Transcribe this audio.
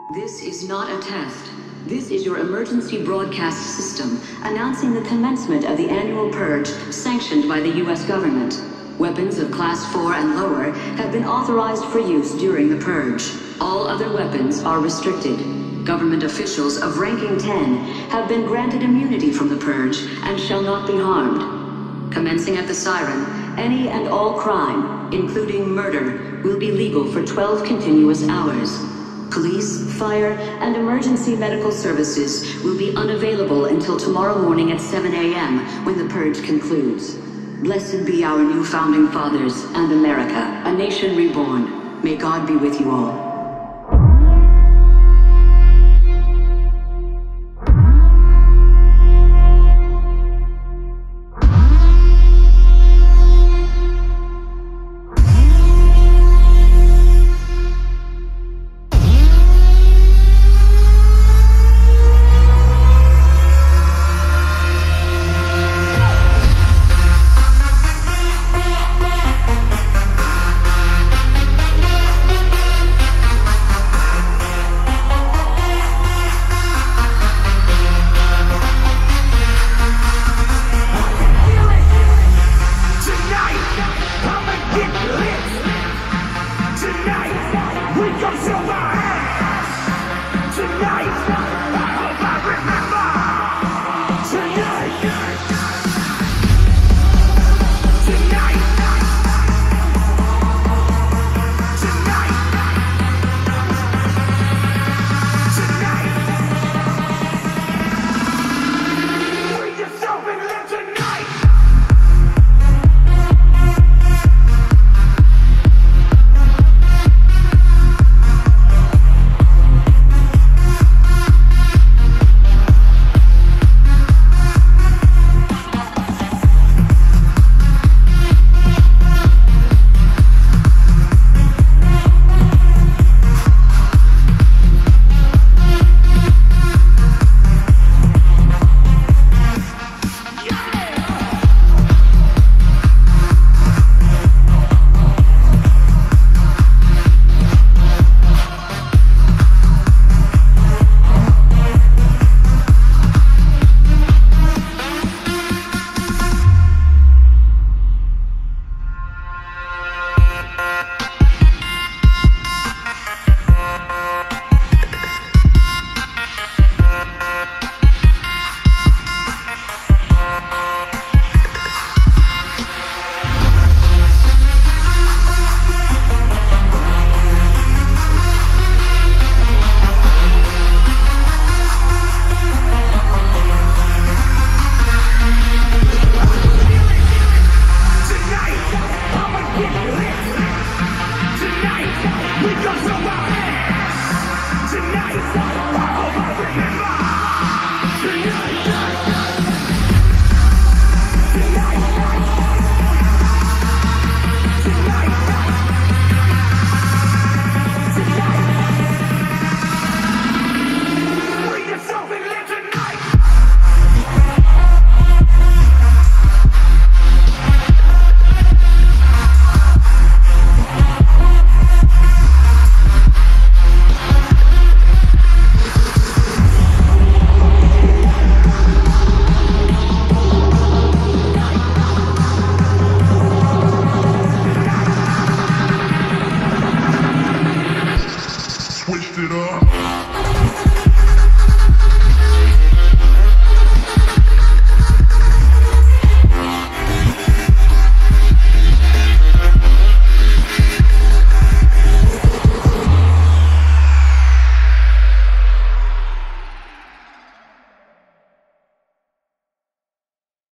This is not a test. This is your emergency broadcast system announcing the commencement of the annual purge sanctioned by the U.S. government. Weapons of Class 4 and lower have been authorized for use during the purge. All other weapons are restricted. Government officials of ranking 10 have been granted immunity from the purge and shall not be harmed. Commencing at the siren, any and all crime, including murder, will be legal for 12 continuous hours. Police, fire, and emergency medical services will be unavailable until tomorrow morning at 7 a.m. when the purge concludes. Blessed be our new founding fathers and America, a nation reborn. May God be with you all. Switched it up.